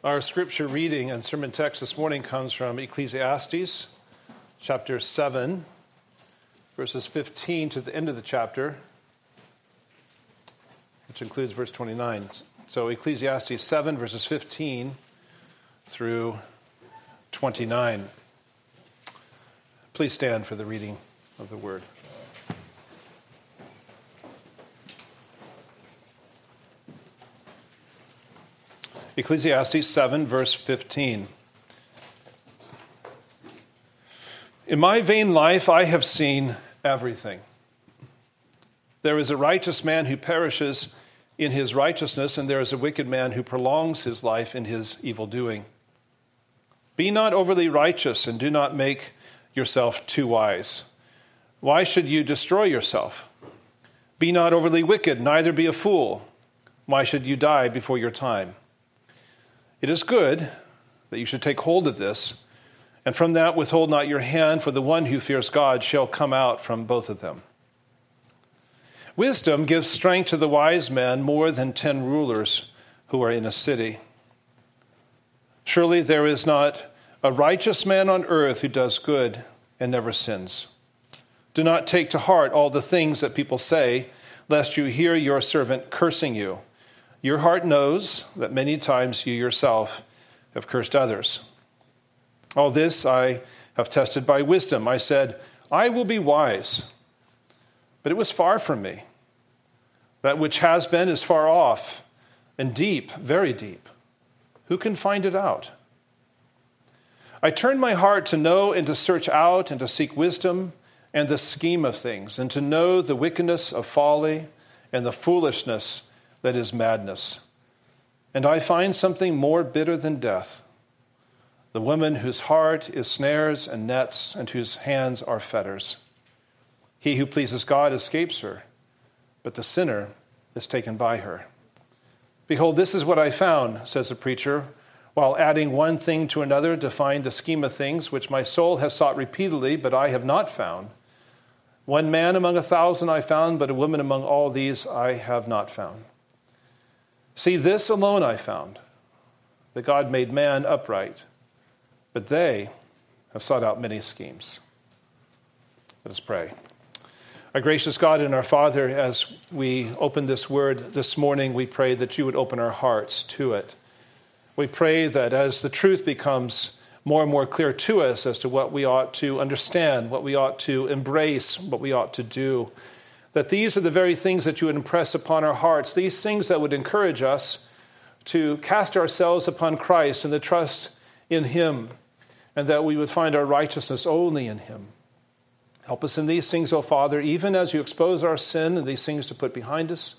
Our scripture reading and sermon text this morning comes from Ecclesiastes, chapter 7, verses 15 to the end of the chapter, which includes verse 29. So Ecclesiastes 7, verses 15 through 29. Please stand for the reading of the word. Ecclesiastes 7, verse 15. In my vain life I have seen everything. There is a righteous man who perishes in his righteousness, and there is a wicked man who prolongs his life in his evil doing. Be not overly righteous, and do not make yourself too wise. Why should you destroy yourself? Be not overly wicked, neither be a fool. Why should you die before your time? It is good that you should take hold of this, and from that withhold not your hand, for the one who fears God shall come out from both of them. Wisdom gives strength to the wise man more than 10 rulers who are in a city. Surely there is not a righteous man on earth who does good and never sins. Do not take to heart all the things that people say, lest you hear your servant cursing you. Your heart knows that many times you yourself have cursed others. All this I have tested by wisdom. I said, I will be wise. But it was far from me. That which has been is far off and deep, very deep. Who can find it out? I turned my heart to know and to search out and to seek wisdom and the scheme of things, and to know the wickedness of folly and the foolishness that is madness. And I find something more bitter than death, the woman whose heart is snares and nets, and whose hands are fetters. He who pleases God escapes her, but the sinner is taken by her. Behold, this is what I found, says the preacher, while adding one thing to another to find the scheme of things, which my soul has sought repeatedly, but I have not found. One man among 1,000 I found, but a woman among all these I have not found. See, this alone I found, that God made man upright, but they have sought out many schemes. Let us pray. Our gracious God and our Father, as we open this word this morning, we pray that you would open our hearts to it. We pray that as the truth becomes more and more clear to us as to what we ought to understand, what we ought to embrace, what we ought to do, that these are the very things that you would impress upon our hearts, these things that would encourage us to cast ourselves upon Christ and to trust in him, and that we would find our righteousness only in him. Help us in these things, O Father, even as you expose our sin and these things to put behind us,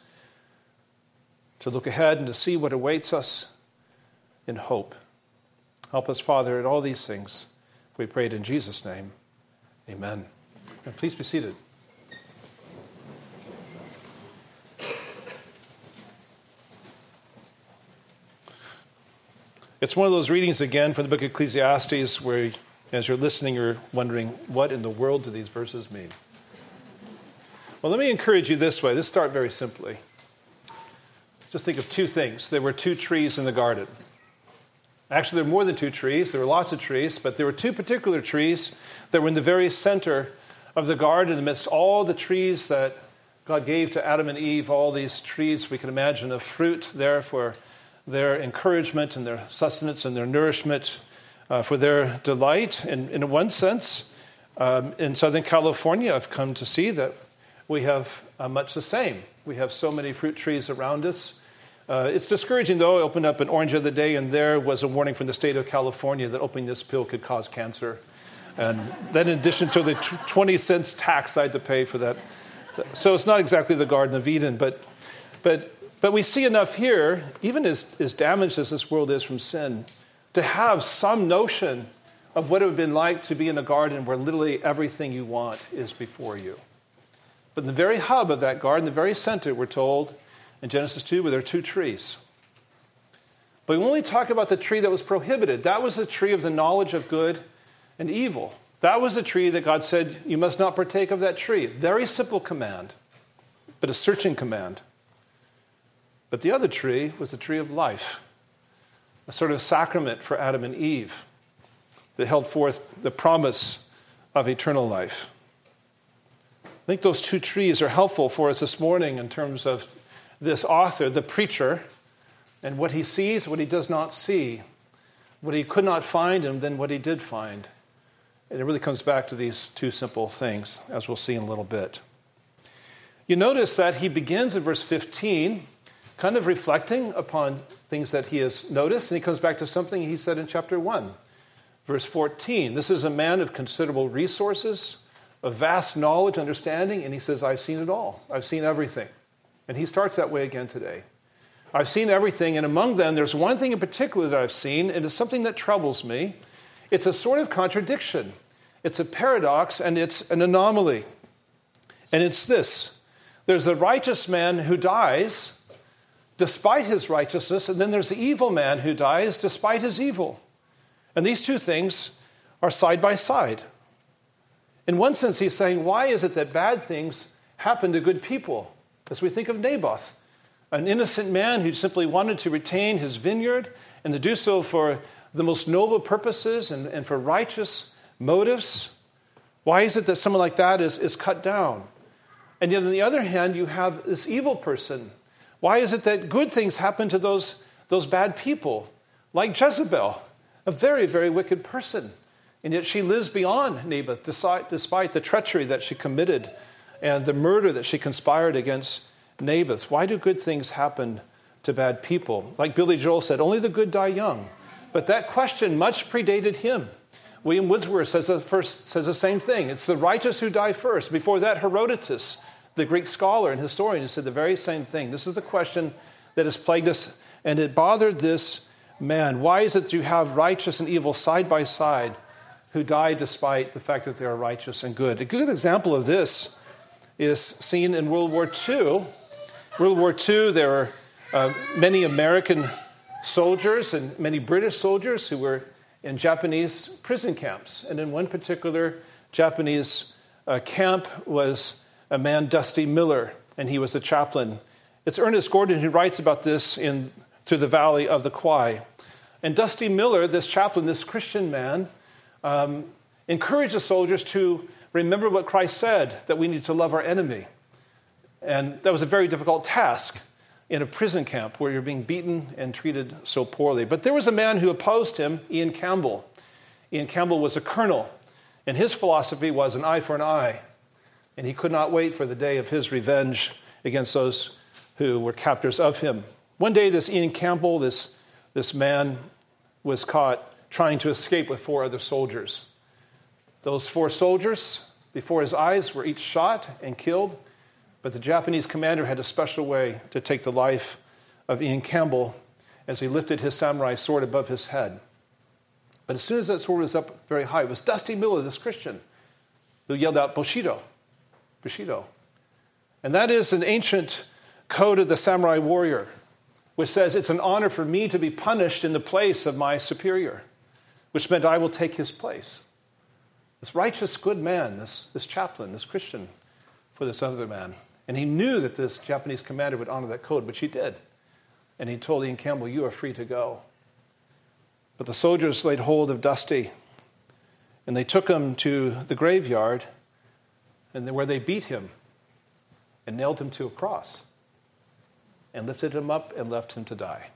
to look ahead and to see what awaits us in hope. Help us, Father, in all these things. We pray it in Jesus' name. Amen. And please be seated. It's one of those readings again from the book of Ecclesiastes where, as you're listening, you're wondering, what in the world do these verses mean? Well, let me encourage you this way. Let's start very simply. Just think of 2 things. There were 2 trees in the garden. Actually, there were more than 2 trees. There were lots of trees, but there were 2 particular trees that were in the very center of the garden amidst all the trees that God gave to Adam and Eve, all these trees we can imagine of fruit there for their encouragement and their sustenance and their nourishment, for their delight. And in one sense, in Southern California, I've come to see that we have much the same. We have so many fruit trees around us. It's discouraging, though. I opened up an orange the other day, and there was a warning from the state of California that opening this pill could cause cancer. And then in addition to the 20 cents tax I had to pay for that. So it's not exactly the Garden of Eden, but we see enough here, even as damaged as this world is from sin, to have some notion of what it would have been like to be in a garden where literally everything you want is before you. But in the very hub of that garden, the very center, we're told in Genesis 2, where there are 2 trees. But we only talk about the tree that was prohibited. That was the tree of the knowledge of good and evil. That was the tree that God said, you must not partake of that tree. Very simple command, but a searching command. But the other tree was the tree of life, a sort of sacrament for Adam and Eve that held forth the promise of eternal life. I think those two trees are helpful for us this morning in terms of this author, the preacher, and what he sees, what he does not see, what he could not find, and then what he did find. And it really comes back to these two simple things, as we'll see in a little bit. You notice that he begins in verse 15, kind of reflecting upon things that he has noticed, and he comes back to something he said in chapter 1. Verse 14, this is a man of considerable resources, of vast knowledge, understanding, and he says, I've seen it all. I've seen everything. And he starts that way again today. I've seen everything, and among them, there's one thing in particular that I've seen, and it's something that troubles me. It's a sort of contradiction. It's a paradox, and it's an anomaly. And it's this. There's a righteous man who dies despite his righteousness, and then there's the evil man who dies despite his evil. And these two things are side by side. In one sense, he's saying, why is it that bad things happen to good people? As we think of Naboth, an innocent man who simply wanted to retain his vineyard and to do so for the most noble purposes and for righteous motives. Why is it that someone like that is cut down? And yet on the other hand, you have this evil person. Why is it that good things happen to those bad people? Like Jezebel, a very, very wicked person. And yet she lives beyond Naboth despite the treachery that she committed and the murder that she conspired against Naboth. Why do good things happen to bad people? Like Billy Joel said, only the good die young. But that question much predated him. William Wordsworth says the same thing. It's the righteous who die first. Before that, Herodotus, the Greek scholar and historian, who said the very same thing. This is the question that has plagued us, and it bothered this man. Why is it that you have righteous and evil side by side who die despite the fact that they are righteous and good? A good example of this is seen in World War II. World War II, there were many American soldiers and many British soldiers who were in Japanese prison camps. And in one particular Japanese camp was a man, Dusty Miller, and he was the chaplain. It's Ernest Gordon who writes about this in Through the Valley of the Kwai. And Dusty Miller, this chaplain, this Christian man, encouraged the soldiers to remember what Christ said, that we need to love our enemy. And that was a very difficult task in a prison camp where you're being beaten and treated so poorly. But there was a man who opposed him, Ian Campbell. Ian Campbell was a colonel, and his philosophy was an eye for an eye. And he could not wait for the day of his revenge against those who were captors of him. One day, this Ian Campbell, this man, was caught trying to escape with 4 other soldiers. Those 4 soldiers, before his eyes, were each shot and killed. But the Japanese commander had a special way to take the life of Ian Campbell as he lifted his samurai sword above his head. But as soon as that sword was up very high, it was Dusty Miller, this Christian, who yelled out, Bushido, Bushido. And that is an ancient code of the samurai warrior, which says it's an honor for me to be punished in the place of my superior, which meant I will take his place. This righteous, good man, this chaplain, this Christian, for this other man. And he knew that this Japanese commander would honor that code, which he did. And he told Ian Campbell, you are free to go. But the soldiers laid hold of Dusty, and they took him to the graveyard, and where they beat him and nailed him to a cross and lifted him up and left him to die.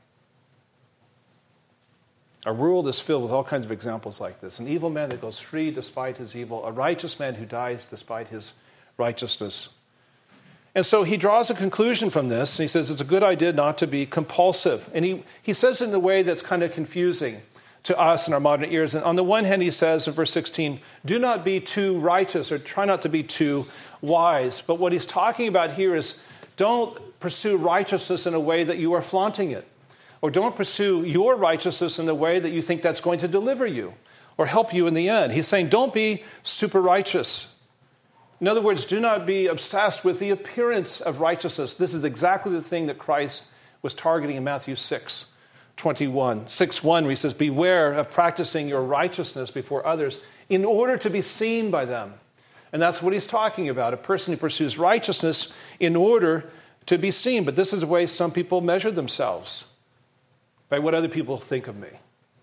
Our world is filled with all kinds of examples like this. An evil man that goes free despite his evil, a righteous man who dies despite his righteousness. And so he draws a conclusion from this, and he says it's a good idea not to be compulsive. And he says it in a way that's kind of confusing to us in our modern ears. And on the one hand, he says in verse 16, do not be too righteous or try not to be too wise. But what he's talking about here is don't pursue righteousness in a way that you are flaunting it. Or don't pursue your righteousness in a way that you think that's going to deliver you or help you in the end. He's saying don't be super righteous. In other words, do not be obsessed with the appearance of righteousness. This is exactly the thing that Christ was targeting in Matthew 6:21. 6:1, where he says, beware of practicing your righteousness before others in order to be seen by them. And that's what he's talking about, a person who pursues righteousness in order to be seen. But this is the way some people measure themselves. by what other people think of me.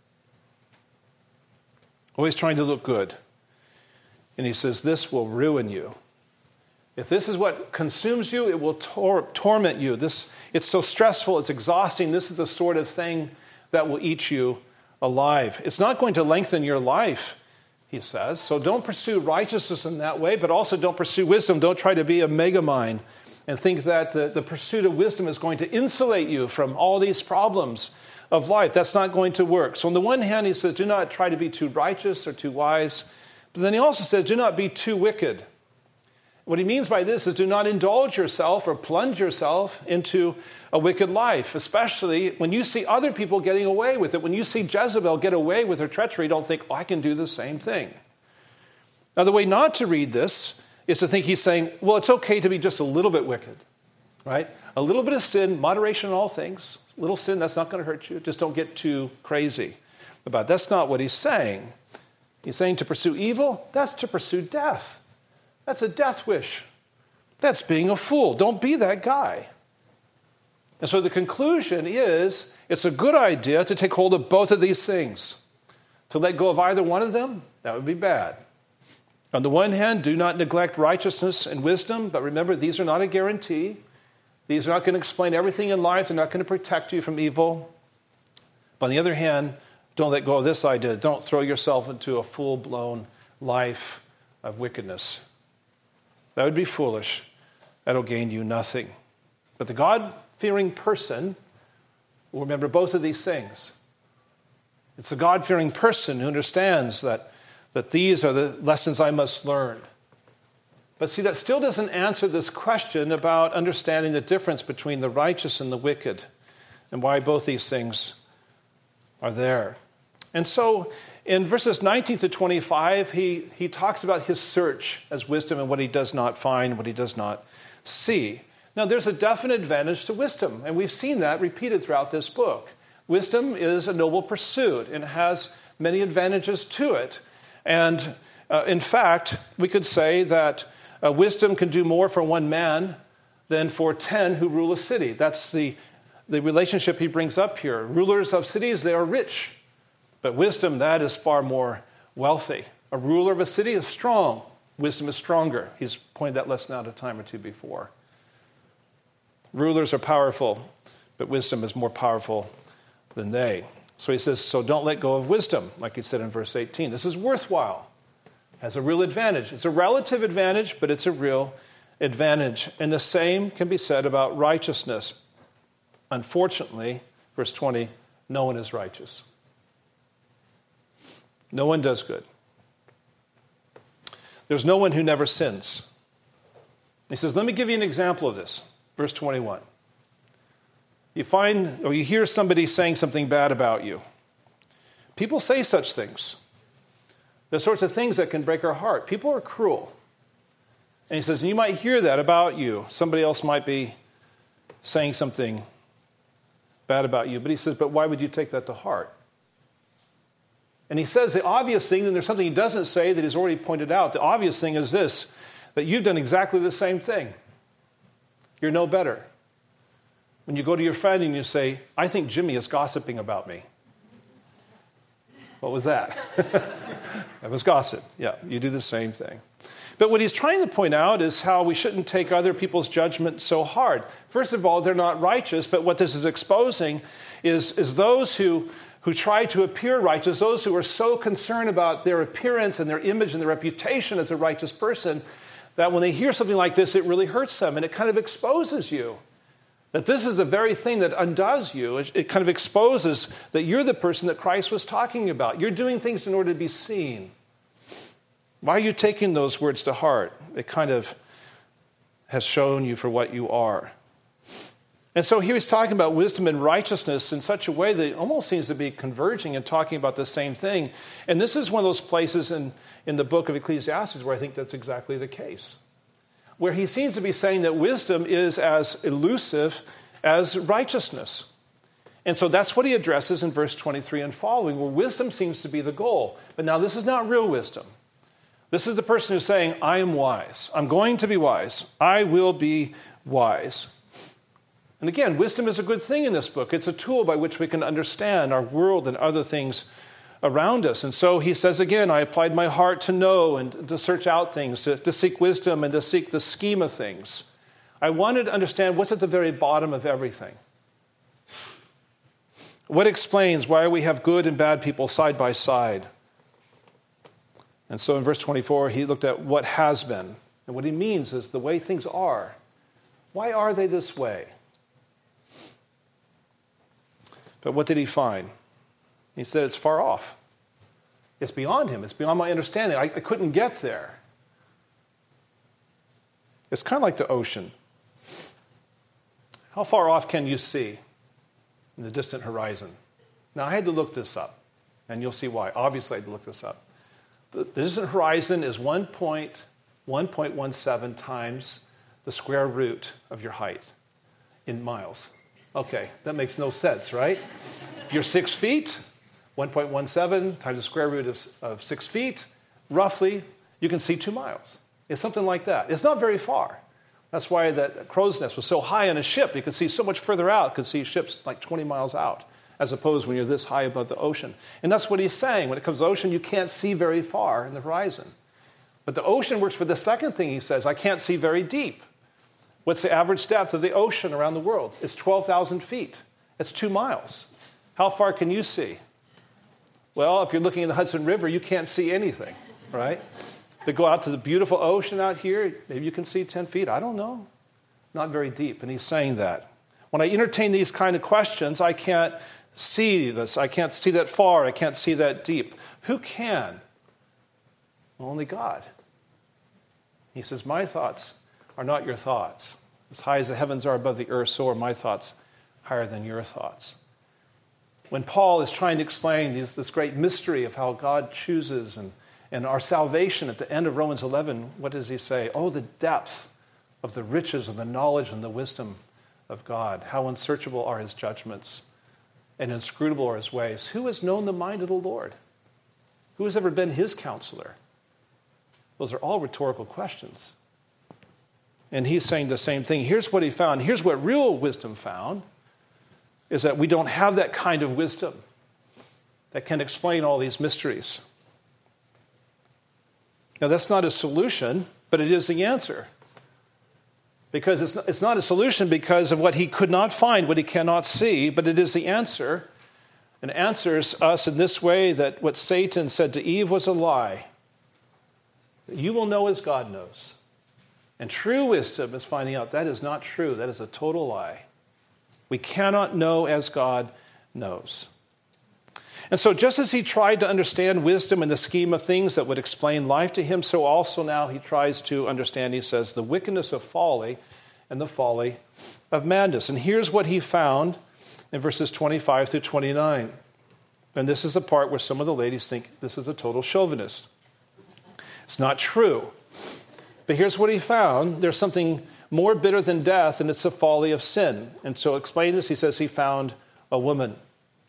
Always trying to look good. And he says, this will ruin you. If this is what consumes you, it will torment you. It's so stressful, it's exhausting. This is the sort of thing that will eat you alive. It's not going to lengthen your life, he says. So don't pursue righteousness in that way, but also don't pursue wisdom. Don't try to be a megamind and think that the pursuit of wisdom is going to insulate you from all these problems of life. That's not going to work. So on the one hand, he says, do not try to be too righteous or too wise. But then he also says, do not be too wicked. What he means by this is do not indulge yourself or plunge yourself into a wicked life, especially when you see other people getting away with it. When you see Jezebel get away with her treachery, don't think, I can do the same thing. Now, the way not to read this is to think he's saying, well, it's okay to be just a little bit wicked, right? A little bit of sin, moderation in all things. Little sin, that's not going to hurt you. Just don't get too crazy about it. That's not what he's saying. He's saying to pursue evil, that's to pursue death. That's a death wish. That's being a fool. Don't be that guy. And so the conclusion is it's a good idea to take hold of both of these things. To let go of either one of them, that would be bad. On the one hand, do not neglect righteousness and wisdom, but remember, these are not a guarantee. These are not going to explain everything in life. They're not going to protect you from evil. But on the other hand, don't let go of this idea. Don't throw yourself into a full-blown life of wickedness. That would be foolish. That'll gain you nothing. But the God-fearing person will remember both of these things. It's a God-fearing person who understands that these are the lessons I must learn. But see, that still doesn't answer this question about understanding the difference between the righteous and the wicked and why both these things are there. And so in verses 19 to 25, he talks about his search as wisdom and what he does not find, what he does not see. Now, there's a definite advantage to wisdom, and we've seen that repeated throughout this book. Wisdom is a noble pursuit and has many advantages to it. And in fact, we could say that wisdom can do more for one man than for 10 who rule a city. That's the relationship he brings up here. Rulers of cities, they are rich. But wisdom, that is far more wealthy. A ruler of a city is strong. Wisdom is stronger. He's pointed that lesson out a time or two before. Rulers are powerful, but wisdom is more powerful than they. So he says, so don't let go of wisdom, like he said in verse 18. This is worthwhile. It has a real advantage. It's a relative advantage, but it's a real advantage. And the same can be said about righteousness. Unfortunately, verse 20, no one is righteous. No one does good. There's no one who never sins. He says, let me give you an example of this. Verse 21. You find or you hear somebody saying something bad about you. People say such things. The sorts of things that can break our heart. People are cruel. And he says, you might hear that about you. Somebody else might be saying something bad about you. But he says, but why would you take that to heart? And he says the obvious thing, and there's something he doesn't say that he's already pointed out. The obvious thing is this, that you've done exactly the same thing. You're no better. When you go to your friend and you say, I think Jimmy is gossiping about me. What was that? That was gossip. Yeah, you do the same thing. But what he's trying to point out is how we shouldn't take other people's judgment so hard. First of all, they're not righteous, but what this is exposing is those who try to appear righteous, those who are so concerned about their appearance and their image and their reputation as a righteous person, that when they hear something like this, it really hurts them, and it kind of exposes you. That this is the very thing that undoes you. It kind of exposes that you're the person that Christ was talking about. You're doing things in order to be seen. Why are you taking those words to heart? It kind of has shown you for what you are. And so here he's talking about wisdom and righteousness in such a way that it almost seems to be converging and talking about the same thing. And this is one of those places in the book of Ecclesiastes where I think that's exactly the case. Where he seems to be saying that wisdom is as elusive as righteousness. And so that's what he addresses in verse 23 and following, where wisdom seems to be the goal. But now this is not real wisdom. This is the person who's saying, I am wise. I'm going to be wise. I will be wise. And again, wisdom is a good thing in this book. It's a tool by which we can understand our world and other things around us. And so he says again, I applied my heart to know and to search out things, to seek wisdom and to seek the scheme of things. I wanted to understand what's at the very bottom of everything. What explains why we have good and bad people side by side? And so in verse 24, he looked at what has been. And what he means is the way things are. Why are they this way? But what did he find? He said it's far off. It's beyond him. It's beyond my understanding. I couldn't get there. It's kind of like the ocean. How far off can you see in the distant horizon? Now, I had to look this up, and you'll see why. Obviously, I had to look this up. The distant horizon is 1.17 times the square root of your height in miles. Okay, that makes no sense, right? If you're 6 feet, 1.17 times the square root of 6 feet, roughly, you can see 2 miles. It's something like that. It's not very far. That's why that crow's nest was so high on a ship. You could see so much further out. You could see ships like 20 miles out, as opposed when you're this high above the ocean. And that's what he's saying. When it comes to the ocean, you can't see very far in the horizon. But the ocean works for the second thing he says. I can't see very deep. What's the average depth of the ocean around the world? It's 12,000 feet. It's 2 miles. How far can you see? Well, if you're looking at the Hudson River, you can't see anything, right? But go out to the beautiful ocean out here, maybe you can see 10 feet. I don't know. Not very deep. And he's saying that. When I entertain these kind of questions, I can't see this. I can't see that far. I can't see that deep. Who can? Only God. He says, my thoughts are not your thoughts. As high as the heavens are above the earth, so are my thoughts higher than your thoughts. When Paul is trying to explain this great mystery of how God chooses and our salvation at the end of Romans 11, what does he say? Oh, the depth of the riches of the knowledge and the wisdom of God. How unsearchable are his judgments and inscrutable are his ways. Who has known the mind of the Lord? Who has ever been his counselor? Those are all rhetorical questions. And he's saying the same thing. Here's what he found. Here's what real wisdom found, is that we don't have that kind of wisdom that can explain all these mysteries. Now, that's not a solution, but it is the answer. Because it's not a solution because of what he could not find, what he cannot see, but it is the answer. And answers us in this way, that what Satan said to Eve was a lie. That you will know as God knows. And true wisdom is finding out that is not true. That is a total lie. We cannot know as God knows. And so just as he tried to understand wisdom in the scheme of things that would explain life to him, so also now he tries to understand, he says, the wickedness of folly and the folly of madness. And here's what he found in verses 25 through 29. And this is the part where some of the ladies think this is a total chauvinist. It's not true. But here's what he found. There's something more bitter than death, and it's the folly of sin. And so explain this, he says he found a woman.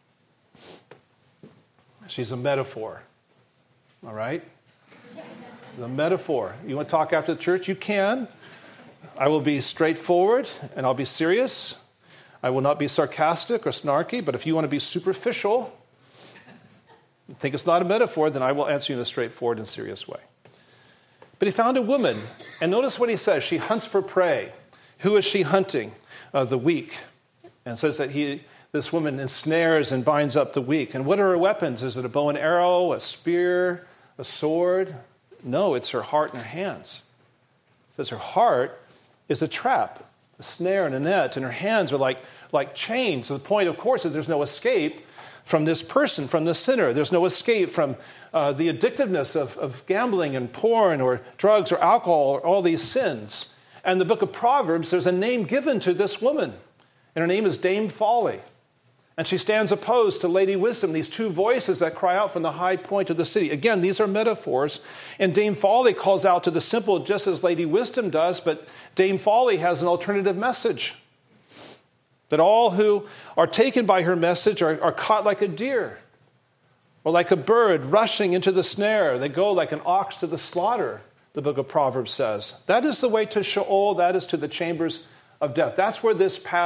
She's a metaphor. All right? She's a metaphor. You want to talk after the church? You can. I will be straightforward, and I'll be serious. I will not be sarcastic or snarky, but if you want to be superficial, think it's not a metaphor, then I will answer you in a straightforward and serious way. But he found a woman, and notice what he says. She hunts for prey. Who is she hunting? The weak. And says that this woman ensnares and binds up the weak. And what are her weapons? Is it a bow and arrow, a spear, a sword? No, it's her heart and her hands. It says her heart is a trap, a snare and a net, and her hands are like chains. So the point, of course, is there's no escape from this person, from the sinner. There's no escape from the addictiveness of gambling and porn or drugs or alcohol or all these sins. And the book of Proverbs, there's a name given to this woman. And her name is Dame Folly. And she stands opposed to Lady Wisdom, these two voices that cry out from the high point of the city. Again, these are metaphors. And Dame Folly calls out to the simple just as Lady Wisdom does, but Dame Folly has an alternative message. That all who are taken by her message are caught like a deer or like a bird rushing into the snare. They go like an ox to the slaughter, the book of Proverbs says. That is the way to Sheol. That is to the chambers of death. That's where this path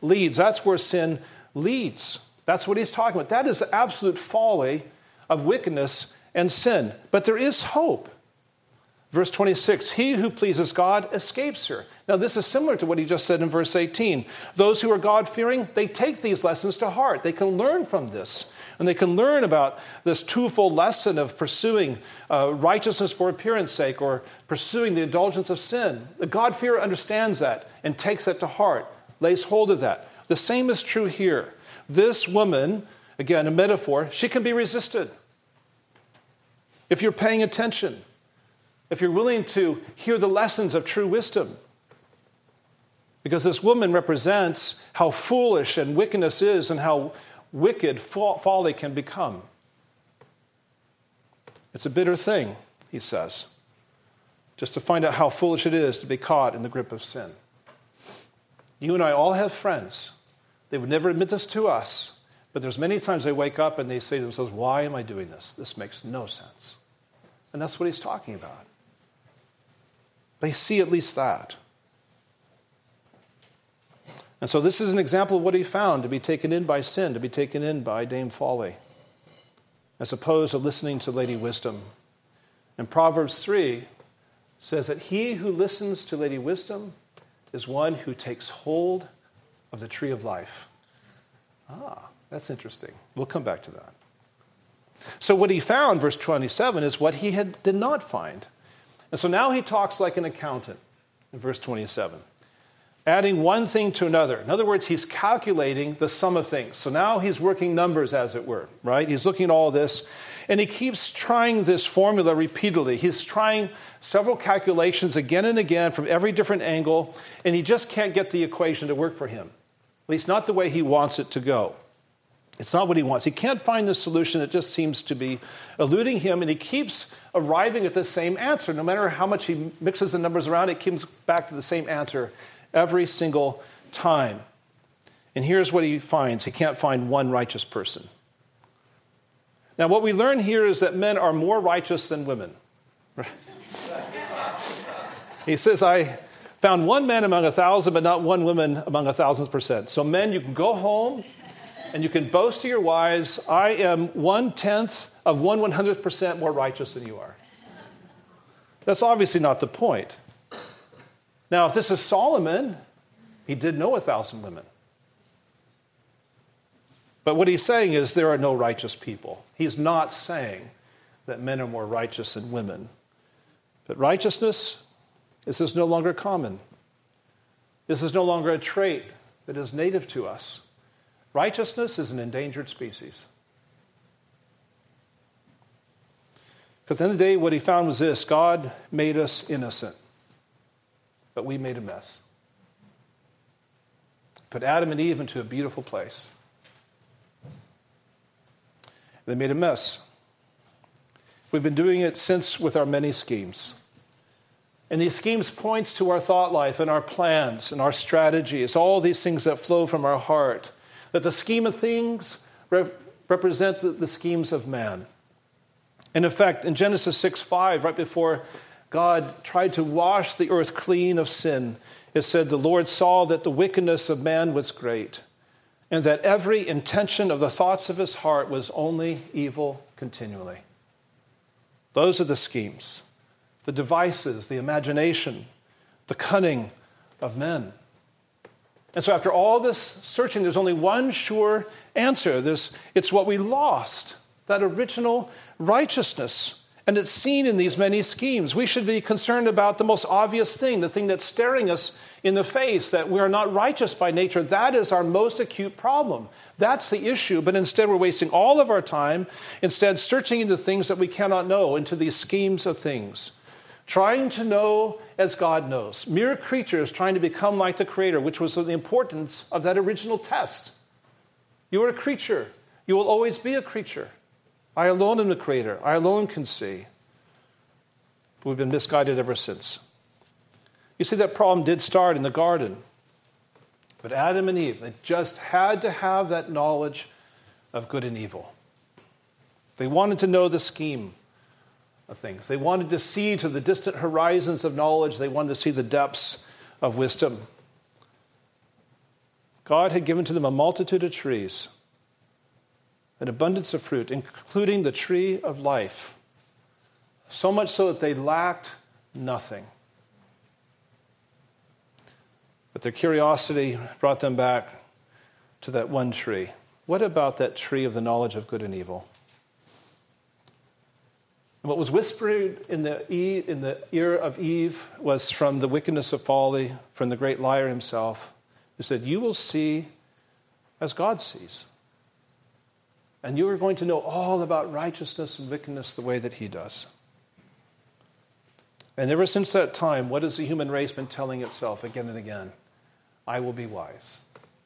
leads. That's where sin leads. That's what he's talking about. That is the absolute folly of wickedness and sin. But there is hope. Verse 26, he who pleases God escapes her. Now this is similar to what he just said in verse 18. Those who are God-fearing, they take these lessons to heart. They can learn from this. And they can learn about this twofold lesson of pursuing righteousness for appearance sake or pursuing the indulgence of sin. The God-fearer understands that and takes that to heart, lays hold of that. The same is true here. This woman, again, a metaphor, she can be resisted. If you're paying attention, if you're willing to hear the lessons of true wisdom. Because this woman represents how foolish and wickedness is and how wicked folly can become. It's a bitter thing, he says, just to find out how foolish it is to be caught in the grip of sin. You and I all have friends. They would never admit this to us, but there's many times they wake up and they say to themselves, why am I doing this? This makes no sense. And that's what he's talking about. They see at least that. And so this is an example of what he found, to be taken in by sin, to be taken in by Dame Folly, as opposed to listening to Lady Wisdom. And Proverbs 3 says that he who listens to Lady Wisdom is one who takes hold of the tree of life. That's interesting. We'll come back to that. So what he found, verse 27, is what he did not find. And so now he talks like an accountant in verse 27, adding one thing to another. In other words, he's calculating the sum of things. So now he's working numbers, as it were, right? He's looking at all this, and he keeps trying this formula repeatedly. He's trying several calculations again and again from every different angle, and he just can't get the equation to work for him, at least not the way he wants it to go. It's not what he wants. He can't find the solution. It just seems to be eluding him, and he keeps arriving at the same answer. No matter how much he mixes the numbers around, it comes back to the same answer every single time. And here's what he finds. He can't find one righteous person. Now, what we learn here is that men are more righteous than women. He says, I found one man among 1,000, but not one woman among 1,000%. So men, you can go home and you can boast to your wives, I am 1/10 of 100% more righteous than you are. That's obviously not the point. Now, if this is Solomon, he did know 1,000 women. But what he's saying is there are no righteous people. He's not saying that men are more righteous than women. But righteousness, this is no longer common. This is no longer a trait that is native to us. Righteousness is an endangered species. Because at the end of the day, what he found was this: God made us innocent, but we made a mess. Put Adam and Eve into a beautiful place. They made a mess. We've been doing it since with our many schemes. And these schemes points to our thought life and our plans and our strategy. It's all these things that flow from our heart. That the scheme of things represent the schemes of man. And in fact, in Genesis 6:5, right before God tried to wash the earth clean of sin, it said, the Lord saw that the wickedness of man was great, and that every intention of the thoughts of his heart was only evil continually. Those are the schemes, the devices, the imagination, the cunning of men. And so after all this searching, there's only one sure answer. It's what we lost, that original righteousness. And it's seen in these many schemes. We should be concerned about the most obvious thing, the thing that's staring us in the face, that we are not righteous by nature. That is our most acute problem. That's the issue. But instead, we're wasting all of our time, instead searching into things that we cannot know, into these schemes of things. Trying to know as God knows. Mere creatures trying to become like the Creator, which was the importance of that original test. You are a creature. You will always be a creature. I alone am the Creator. I alone can see. But we've been misguided ever since. You see, that problem did start in the garden. But Adam and Eve, they just had to have that knowledge of good and evil. They wanted to know the scheme of things. They wanted to see to the distant horizons of knowledge. They wanted to see the depths of wisdom. God had given to them a multitude of trees, an abundance of fruit, including the tree of life, so much so that they lacked nothing. But their curiosity brought them back to that one tree. What about that tree of the knowledge of good and evil? And what was whispered in the ear of Eve was from the wickedness of folly, from the great liar himself, who said, you will see as God sees. And you are going to know all about righteousness and wickedness the way that he does. And ever since that time, what has the human race been telling itself again and again? I will be wise.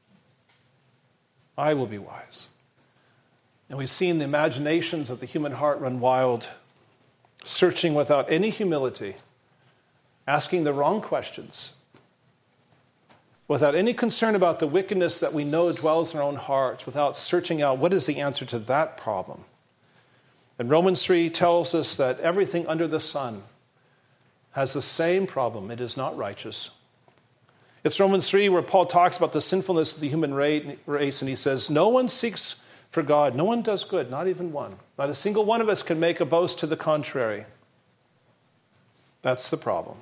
I will be wise. And we've seen the imaginations of the human heart run wild, searching without any humility, asking the wrong questions, without any concern about the wickedness that we know dwells in our own hearts, without searching out what is the answer to that problem. And Romans 3 tells us that everything under the sun has the same problem. It is not righteous. It's Romans 3 where Paul talks about the sinfulness of the human race, and he says, no one seeks for God. No one does good, not even one. Not a single one of us can make a boast to the contrary. That's the problem.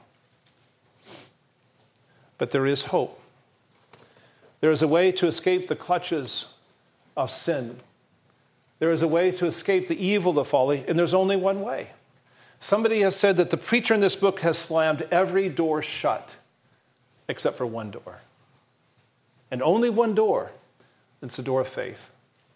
But there is hope. There is a way to escape the clutches of sin. There is a way to escape the evil of folly, and there's only one way. Somebody has said that the preacher in this book has slammed every door shut except for one door. And only one door. It's the door of faith.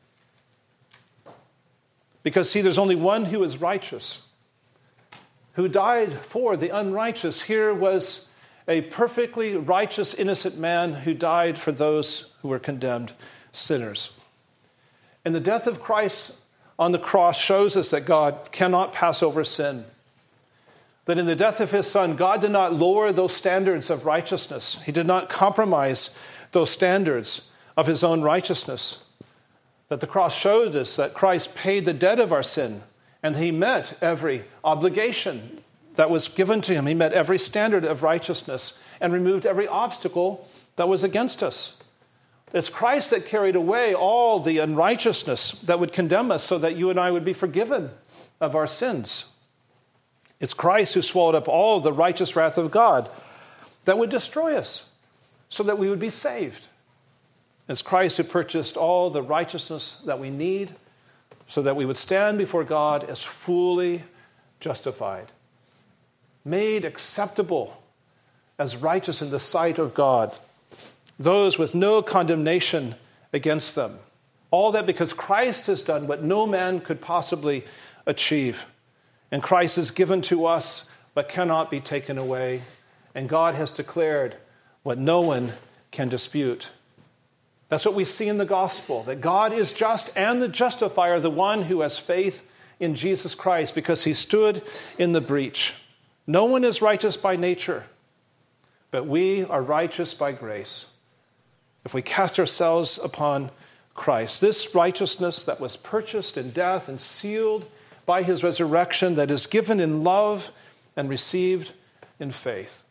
Because, see, there's only one who is righteous, who died for the unrighteous. Here was a perfectly righteous, innocent man who died for those who were condemned sinners. And the death of Christ on the cross shows us that God cannot pass over sin. That in the death of his Son, God did not lower those standards of righteousness. He did not compromise those standards of his own righteousness. That the cross showed us that Christ paid the debt of our sin, and he met every obligation that was given to him. He met every standard of righteousness and removed every obstacle that was against us. It's Christ that carried away all the unrighteousness that would condemn us so that you and I would be forgiven of our sins. It's Christ who swallowed up all the righteous wrath of God that would destroy us so that we would be saved. It's Christ who purchased all the righteousness that we need so that we would stand before God as fully justified, made acceptable as righteous in the sight of God, those with no condemnation against them. All that because Christ has done what no man could possibly achieve. And Christ is given to us but cannot be taken away. And God has declared what no one can dispute. That's what we see in the gospel, that God is just and the justifier, the one who has faith in Jesus Christ because he stood in the breach. No one is righteous by nature, but we are righteous by grace if we cast ourselves upon Christ. This righteousness that was purchased in death and sealed by his resurrection, that is given in love and received in faith.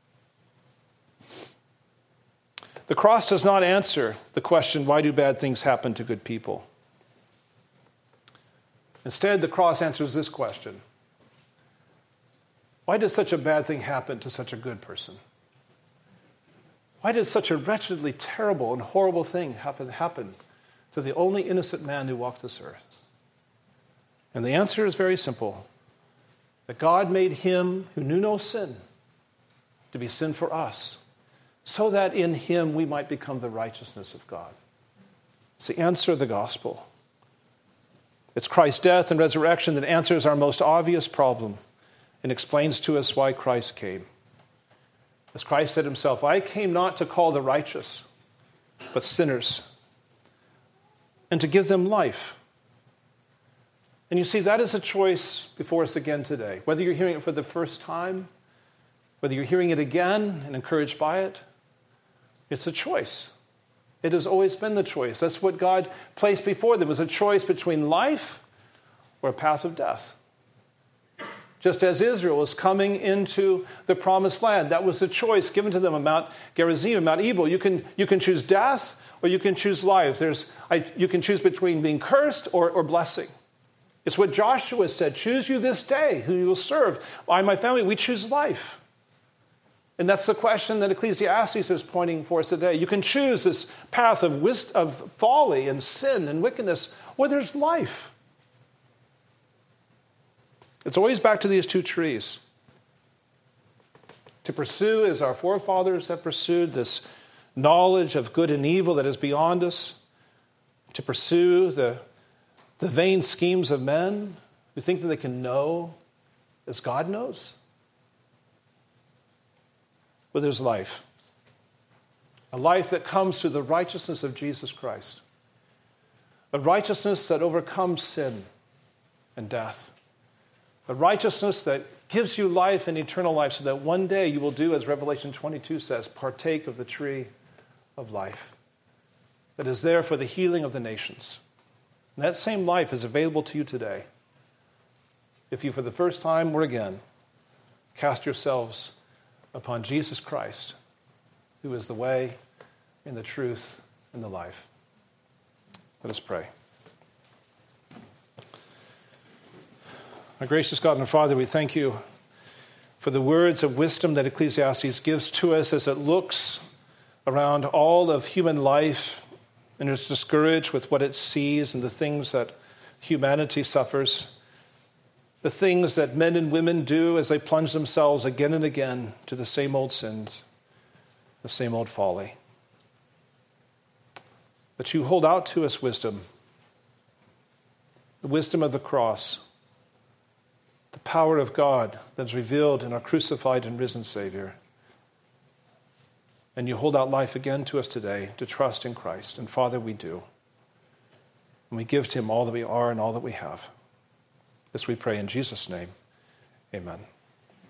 The cross does not answer the question, why do bad things happen to good people? Instead, the cross answers this question. Why did such a bad thing happen to such a good person? Why did such a wretchedly terrible and horrible thing happen to the only innocent man who walked this earth? And the answer is very simple. That God made him who knew no sin to be sin for us, so that in him we might become the righteousness of God. It's the answer of the gospel. It's Christ's death and resurrection that answers our most obvious problem and explains to us why Christ came. As Christ said himself, I came not to call the righteous, but sinners, and to give them life. And you see, that is a choice before us again today. Whether you're hearing it for the first time, whether you're hearing it again and encouraged by it, it's a choice. It has always been the choice. That's what God placed before them. It was a choice between life or a path of death. just as Israel was coming into the promised land. That was the choice given to them on Mount Gerizim, Mount Ebal. You can choose death or you can choose life. You can choose between being cursed or blessing. It's what Joshua said, choose you this day who you will serve. I and my family, we choose life. And that's the question that Ecclesiastes is pointing for us today. You can choose this path of folly and sin and wickedness, or there's life. It's always back to these two trees. To pursue, as our forefathers have pursued, this knowledge of good and evil that is beyond us. To pursue the vain schemes of men who think that they can know as God knows. But there's life. A life that comes through the righteousness of Jesus Christ. A righteousness that overcomes sin and death. A righteousness that gives you life and eternal life so that one day you will do, as Revelation 22 says, partake of the tree of life that is there for the healing of the nations. And that same life is available to you today. If you, for the first time or again, cast yourselves upon Jesus Christ, who is the way and the truth and the life. Let us pray. Our gracious God and Father, we thank you for the words of wisdom that Ecclesiastes gives to us as it looks around all of human life and is discouraged with what it sees and the things that humanity suffers, the things that men and women do as they plunge themselves again and again to the same old sins, the same old folly. But you hold out to us wisdom, the wisdom of the cross, the power of God that is revealed in our crucified and risen Savior. And you hold out life again to us today to trust in Christ. And Father, we do. And we give to him all that we are and all that we have. This we pray in Jesus' name. Amen.